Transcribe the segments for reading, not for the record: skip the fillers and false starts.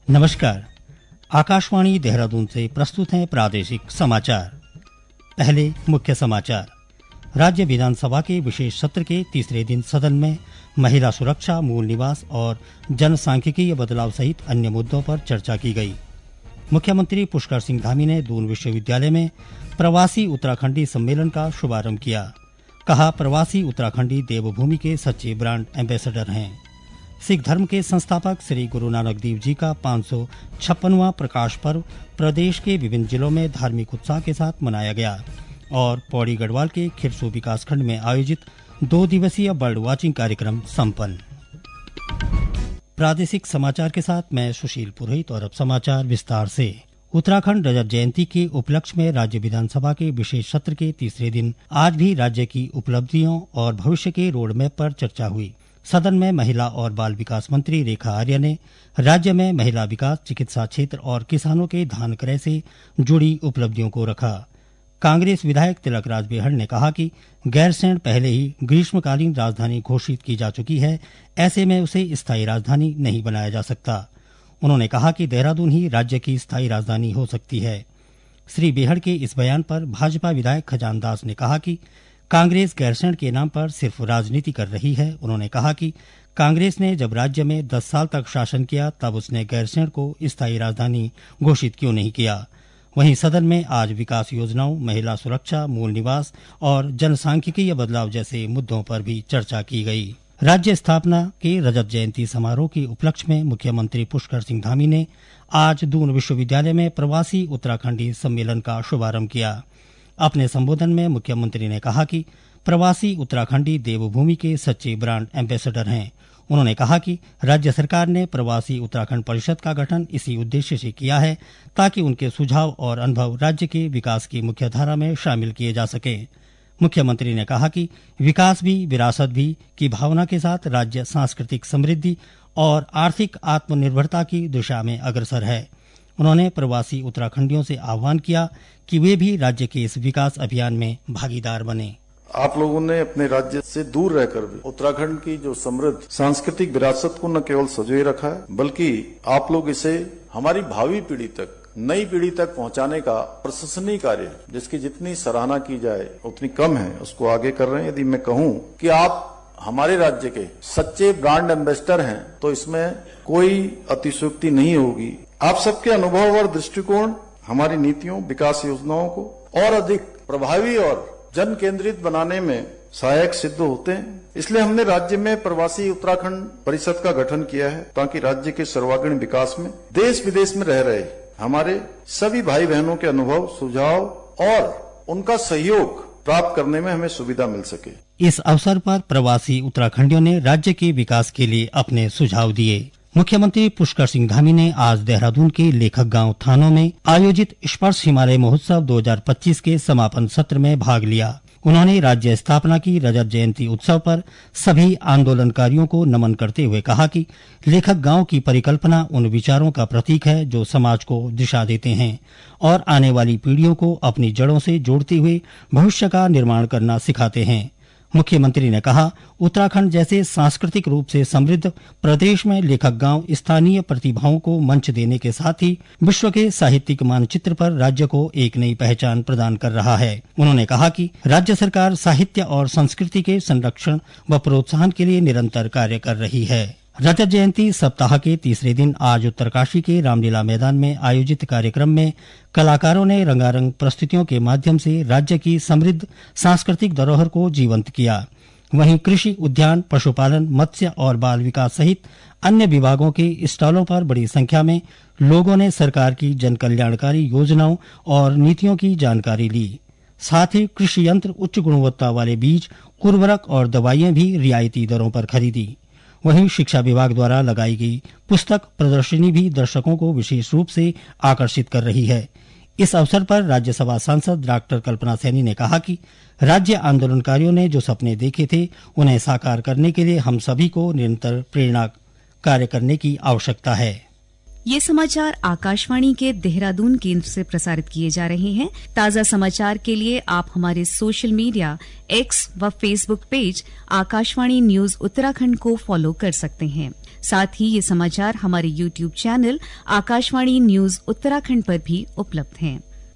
नमस्कार। आकाशवाणी देहरादून से प्रस्तुत हैं प्रादेशिक समाचार। पहले मुख्य समाचार। राज्य विधानसभा के विशेष सत्र के तीसरे दिन सदन में महिला सुरक्षा, मूल निवास और जनसांख्यिकीय बदलाव सहित अन्य मुद्दों पर चर्चा की गई। मुख्यमंत्री पुष्कर सिंह धामी ने दून विश्वविद्यालय में प्रवासी उत्तराखंडी सम्मेलन का शुभारंभ किया। कहा, प्रवासी उत्तराखंडी देवभूमि के सच्चे ब्रांड एम्बेसडर हैं। सिख धर्म के संस्थापक श्री गुरु नानक देव जी का 556वां प्रकाश पर्व प्रदेश के विभिन्न जिलों में धार्मिक उत्साह के साथ मनाया गया। और पौड़ी गढ़वाल के खिरसू विकासखंड में आयोजित 2 दिवसीय बर्ड वॉचिंग कार्यक्रम संपन्न। प्रादेशिक समाचार के साथ मैं सुशील पुरोहित और अब समाचार विस्तार से। उत्तराखंड रजत जयंती के उपलक्ष्य में राज्य विधानसभा के विशेष सत्र के तीसरे दिन आज भी राज्य की उपलब्धियों और भविष्य के रोडमैप पर चर्चा हुई। सदन में महिला और बाल विकास मंत्री रेखा आर्य ने राज्य में महिला विकास, चिकित्सा क्षेत्र और किसानों के धान क्रय से जुड़ी उपलब्धियों को रखा। कांग्रेस विधायक तिलक राज बेहड़ ने कहा कि गैरसैंण पहले ही ग्रीष्मकालीन राजधानी घोषित की जा चुकी है, ऐसे में उसे स्थायी राजधानी नहीं बनाया जा सकता। उन्होंने कहा कि देहरादून ही राज्य की स्थायी राजधानी हो सकती है। श्री बेहड़ के इस बयान पर भाजपा विधायक खजान दास ने कहा कि कांग्रेस गैरसैंण के नाम पर सिर्फ राजनीति कर रही है। उन्होंने कहा कि कांग्रेस ने जब राज्य में 10 साल तक शासन किया तब उसने गैरसैंण को स्थायी राजधानी घोषित क्यों नहीं किया। वहीं सदन में आज विकास योजनाओं, महिला सुरक्षा, मूल निवास और जनसांख्यिकीय बदलाव जैसे मुद्दों पर भी चर्चा की गई। राज्य स्थापना के रजत जयंती समारोह के उपलक्ष्य में मुख्यमंत्री पुष्कर सिंह धामी ने आज दून विश्वविद्यालय में प्रवासी उत्तराखंडी सम्मेलन का शुभारंभ किया। अपने संबोधन में मुख्यमंत्री ने कहा कि प्रवासी उत्तराखंडी देवभूमि के सच्चे ब्रांड एम्बेसडर हैं। उन्होंने कहा कि राज्य सरकार ने प्रवासी उत्तराखंड परिषद का गठन इसी उद्देश्य से किया है ताकि उनके सुझाव और अनुभव राज्य के विकास की मुख्यधारा में शामिल किए जा सके। मुख्यमंत्री ने कहा कि विकास भी, विरासत भी की भावना के साथ राज्य सांस्कृतिक समृद्धि और आर्थिक आत्मनिर्भरता की दिशा में अग्रसर है। उन्होंने प्रवासी उत्तराखंडियों से आह्वान किया कि वे भी राज्य के इस विकास अभियान में भागीदार बने। आप लोगों ने अपने राज्य से दूर रहकर भी उत्तराखंड की जो समृद्ध सांस्कृतिक विरासत को न केवल संजोए रखा है, बल्कि आप लोग इसे हमारी भावी पीढ़ी तक, नई पीढ़ी तक पहुंचाने का प्रशंसनीय कार्य, जिसकी जितनी सराहना की जाए उतनी कम है, उसको आगे कर रहे हैं। यदि मैं कहूं कि आप हमारे राज्य के सच्चे ब्रांड एम्बेसडर हैं तो इसमें कोई अतिशयोक्ति नहीं होगी। आप सबके अनुभव और दृष्टिकोण हमारी नीतियों, विकास योजनाओं को और अधिक प्रभावी और जन केंद्रित बनाने में सहायक सिद्ध होते हैं। इसलिए हमने राज्य में प्रवासी उत्तराखंड परिषद का गठन किया है ताकि राज्य के सर्वांगीण विकास में देश विदेश में रह रहे हमारे सभी भाई बहनों के अनुभव, सुझाव और उनका सहयोग प्राप्त करने में हमें सुविधा मिल सके। इस अवसर पर प्रवासी उत्तराखंडियों ने राज्य के विकास के लिए अपने सुझाव दिए। मुख्यमंत्री पुष्कर सिंह धामी ने आज देहरादून के लेखक गांव थानों में आयोजित स्पर्श हिमालय महोत्सव 2025 के समापन सत्र में भाग लिया। उन्होंने राज्य स्थापना की रजत जयंती उत्सव पर सभी आंदोलनकारियों को नमन करते हुए कहा कि लेखक गांव की परिकल्पना उन विचारों का प्रतीक है जो समाज को दिशा देते हैं और आने वाली पीढ़ियों को अपनी जड़ों से जोड़ते हुए भविष्य का निर्माण करना सिखाते हैं। मुख्यमंत्री ने कहा, उत्तराखंड जैसे सांस्कृतिक रूप से समृद्ध प्रदेश में लेखक गांव स्थानीय प्रतिभाओं को मंच देने के साथ ही विश्व के साहित्यिक मानचित्र पर राज्य को एक नई पहचान प्रदान कर रहा है। उन्होंने कहा कि राज्य सरकार साहित्य और संस्कृति के संरक्षण व प्रोत्साहन के लिए निरंतर कार्य कर रही है। रजत जयंती सप्ताह के तीसरे दिन आज उत्तरकाशी के रामलीला मैदान में आयोजित कार्यक्रम में कलाकारों ने रंगारंग प्रस्तुतियों के माध्यम से राज्य की समृद्ध सांस्कृतिक धरोहर को जीवंत किया। वहीं कृषि, उद्यान, पशुपालन, मत्स्य और बाल विकास सहित अन्य विभागों के स्टॉलों पर बड़ी संख्या में लोगों ने सरकार की जन कल्याणकारी योजनाओं और नीतियों की जानकारी ली। साथ ही कृषि यंत्र, उच्च गुणवत्ता वाले बीज, उर्वरक और दवाइयां भी रियायती दरों पर खरीदी। वहीं शिक्षा विभाग द्वारा लगाई गई पुस्तक प्रदर्शनी भी दर्शकों को विशेष रूप से आकर्षित कर रही है। इस अवसर पर राज्यसभा सांसद डॉक्टर कल्पना सैनी ने कहा कि राज्य आंदोलनकारियों ने जो सपने देखे थे उन्हें साकार करने के लिए हम सभी को निरंतर प्रेरणा कार्य करने की आवश्यकता है। ये समाचार आकाशवाणी के देहरादून केंद्र से प्रसारित किए जा रहे हैं। ताज़ा समाचार के लिए आप हमारे सोशल मीडिया एक्स व Facebook page Akashvani news Uttarakhand को फॉलो कर सकते हैं। साथ ही ये समाचार हमारे YouTube channel Akashvani news Uttarakhand पर भी उपलब्ध हैं।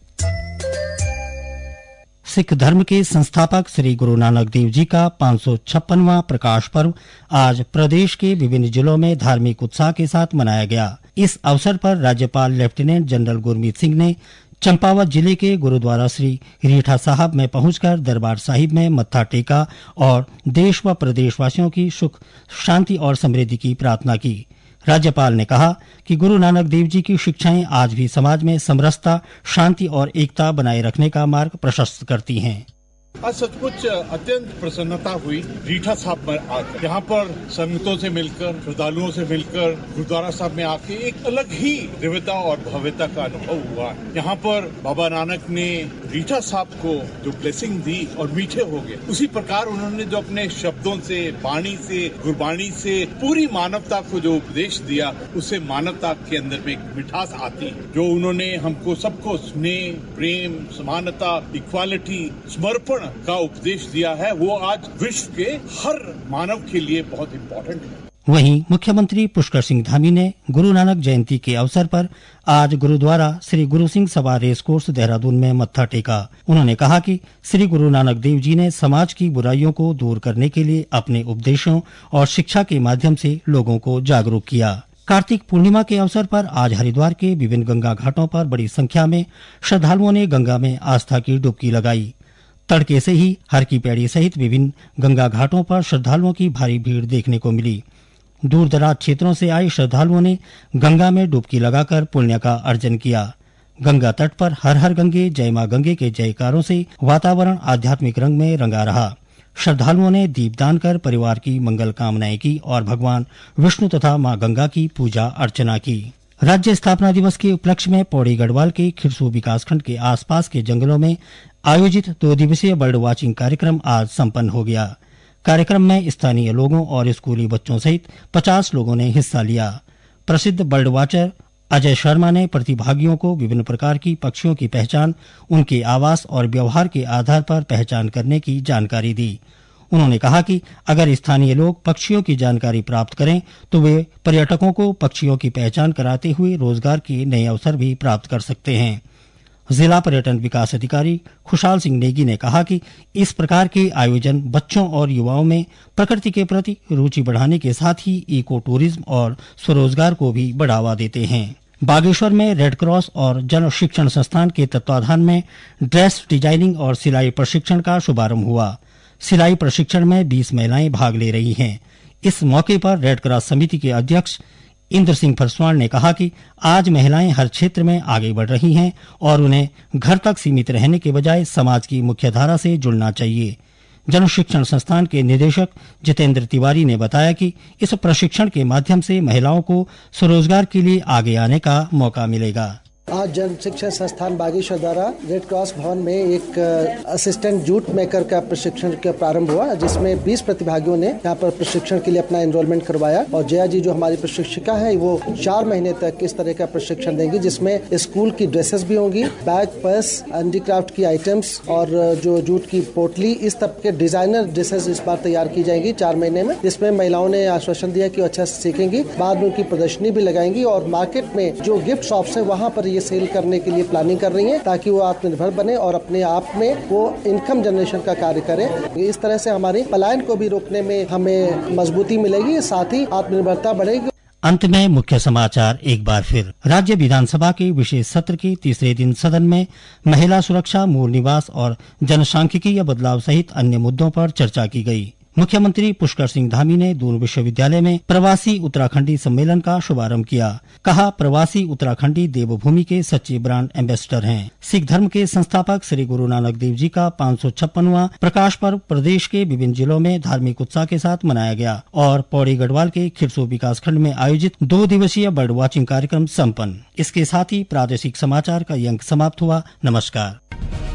सिख धर्म के संस्थापक श्री गुरु नानक देव जी का 556वां प्रकाश पर्व आज प्रदेश के विभिन्न जिलों में धार्मिक उत्साह के साथ मनाया गया। इस अवसर पर राज्यपाल लेफ्टिनेंट जनरल गुरमीत सिंह ने चंपावत जिले के गुरुद्वारा श्री रीठा साहब में पहुंचकर दरबार साहिब में मत्था टेका और देश व प्रदेशवासियों की सुख शांति और समृद्धि की प्रार्थना की। राज्यपाल ने कहा कि गुरु नानक देव जी की शिक्षाएं आज भी समाज में समरसता, शांति और एकता बनाए रखने का मार्ग प्रशस्त करती हैं। आज सचमुच अत्यंत प्रसन्नता हुई रीठा साहब में आकर। यहाँ पर संगतों से मिलकर, श्रद्धालुओं से मिलकर गुरुद्वारा साहब में आके एक अलग ही दिव्यता और भव्यता का अनुभव हुआ। यहाँ पर बाबा नानक ने रीठा साहब को जो ब्लेसिंग दी और मीठे हो गए, उसी प्रकार उन्होंने जो अपने शब्दों से, वाणी से, गुरबाणी से पूरी मानवता को जो उपदेश दिया, उससे मानवता के अंदर में एक मिठास आती है। जो उन्होंने हमको सबको स्नेह, प्रेम, समानता, इक्वालिटी, समर्पण का उपदेश दिया है, वो आज विश्व के हर मानव के लिए बहुत इम्पोर्टेंट है। वहीं मुख्यमंत्री पुष्कर सिंह धामी ने गुरु नानक जयंती के अवसर पर आज गुरुद्वारा श्री गुरु सिंह सभा रेस कोर्स देहरादून में मत्था टेका। उन्होंने कहा कि श्री गुरु नानक देव जी ने समाज की बुराइयों को दूर करने के लिए अपने उपदेशों और शिक्षा के माध्यम से लोगों को जागरूक किया। कार्तिक पूर्णिमा के अवसर पर आज हरिद्वार के विभिन्न गंगा घाटों पर बड़ी संख्या में श्रद्धालुओं ने गंगा में आस्था की डुबकी लगाई। तड़के से ही हर की पैड़ी सहित विभिन्न गंगा घाटों पर श्रद्धालुओं की भारी भीड़ देखने को मिली। दूर दराज क्षेत्रों से आए श्रद्धालुओं ने गंगा में डुबकी लगाकर पुण्य का अर्जन किया। गंगा तट पर हर हर गंगे, जय मां गंगे के जयकारों से वातावरण आध्यात्मिक रंग में रंगा रहा। श्रद्धालुओं ने दीपदान कर परिवार की मंगल कामनाएं की और भगवान विष्णु तथा मां गंगा की पूजा अर्चना की। राज्य स्थापना दिवस के उपलक्ष्य में पौड़ी गढ़वाल के खिरसू विकासखंड के आसपास के जंगलों में आयोजित 2 दिवसीय बर्ड वॉचिंग कार्यक्रम आज संपन्न हो गया। कार्यक्रम में स्थानीय लोगों और स्कूली बच्चों सहित 50 लोगों ने हिस्सा लिया। प्रसिद्ध बर्ड वॉचर अजय शर्मा ने प्रतिभागियों को विभिन्न प्रकार की पक्षियों की पहचान, उनके आवास और व्यवहार के आधार पर पहचान करने की जानकारी दी। उन्होंने कहा कि अगर स्थानीय लोग पक्षियों की जानकारी प्राप्त करें तो वे पर्यटकों को पक्षियों की पहचान कराते हुए रोजगार के नए अवसर भी प्राप्त कर सकते हैं। जिला पर्यटन विकास अधिकारी खुशहाल सिंह नेगी ने कहा कि इस प्रकार के आयोजन बच्चों और युवाओं में प्रकृति के प्रति रुचि बढ़ाने के साथ ही इको टूरिज्म और स्वरोजगार को भी बढ़ावा देते हैं। बागेश्वर में रेड क्रॉस और जन शिक्षण संस्थान के तत्वाधान में ड्रेस डिजाइनिंग और सिलाई प्रशिक्षण का शुभारंभ हुआ। सिलाई प्रशिक्षण में 20 महिलाएं भाग ले रही हैं। इस मौके पर रेड क्रॉस समिति के अध्यक्ष इंद्र सिंह फरसवाण ने कहा कि आज महिलाएं हर क्षेत्र में आगे बढ़ रही हैं और उन्हें घर तक सीमित रहने के बजाय समाज की मुख्यधारा से जुड़ना चाहिए। जन शिक्षण संस्थान के निदेशक जितेंद्र तिवारी ने बताया कि इस प्रशिक्षण के माध्यम से महिलाओं को स्वरोजगार के लिए आगे आने का मौका मिलेगा। आज जन शिक्षण संस्थान बागेश्वर द्वारा रेड क्रॉस भवन में एक असिस्टेंट जूट मेकर का प्रशिक्षण का प्रारंभ हुआ, जिसमें 20 प्रतिभागियों ने यहाँ पर प्रशिक्षण के लिए अपना एनरोलमेंट करवाया। और जया जी जो हमारी प्रशिक्षिका है, वो 4 महीने तक इस तरह का प्रशिक्षण देंगी, जिसमें स्कूल की ड्रेसेस भी होंगी, बैग, पर्स, हैंडीक्राफ्ट की आइटम्स और जो जूट की पोटली, इस तरह के डिजाइनर ड्रेसेस इस बार तैयार की जाएंगी 4 महीने में। जिसमें महिलाओं ने आश्वासन दिया कि अच्छा से सीखेंगी, बाद में उनकी प्रदर्शनी भी लगाएंगी और मार्केट में जो गिफ्ट शॉप्स है वहाँ पर ये सेल करने के लिए प्लानिंग कर रही हैं, ताकि वो आत्मनिर्भर बने और अपने आप में वो इनकम जनरेशन का कार्य करें। इस तरह से हमारी पलायन को भी रोकने में हमें मजबूती मिलेगी, साथ ही आत्मनिर्भरता बढ़ेगी। अंत में मुख्य समाचार एक बार फिर। राज्य विधानसभा के विशेष सत्र के तीसरे दिन सदन में महिला सुरक्षा, मूल निवास और जनसांख्यिकीय बदलाव सहित अन्य मुद्दों पर चर्चा की गई। मुख्यमंत्री पुष्कर सिंह धामी ने दून विश्वविद्यालय में प्रवासी उत्तराखंडी सम्मेलन का शुभारंभ किया। कहा, प्रवासी उत्तराखंडी देवभूमि के सच्चे ब्रांड एम्बेसडर हैं। सिख धर्म के संस्थापक श्री गुरु नानक देव जी का 556वां प्रकाश पर्व प्रदेश के विभिन्न जिलों में धार्मिक उत्साह के साथ मनाया गया और पौड़ी गढ़वाल के खिरसू विकासखंड में आयोजित 2 दिवसीय बर्ड वॉचिंग कार्यक्रम संपन्न। इसके साथ ही प्रादेशिक समाचार का ये अंक समाप्त हुआ। नमस्कार।